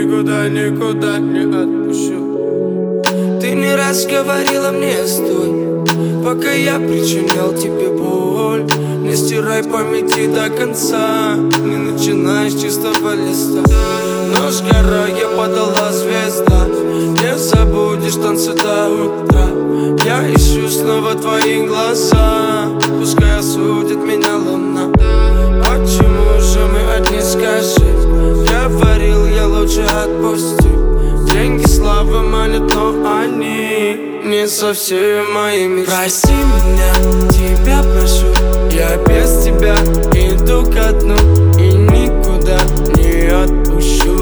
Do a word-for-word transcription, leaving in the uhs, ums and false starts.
никуда, никуда не отпущу. Ты не раз говорила мне стой, пока я причинял тебе боль. Не стирай памяти до конца, не начинай с чистого листа. Но сгорая подала звезда, не забудешь танцы до утра. Я ищу снова твои глаза, пускай осудит меня луна. Почему же мы одни, скажи? Говорил я, лучше отпусти. Деньги, слава манят, но они не совсем мои мечты. Прости меня, тебя прошу, я без тебя иду ко дну и никуда не отпущу.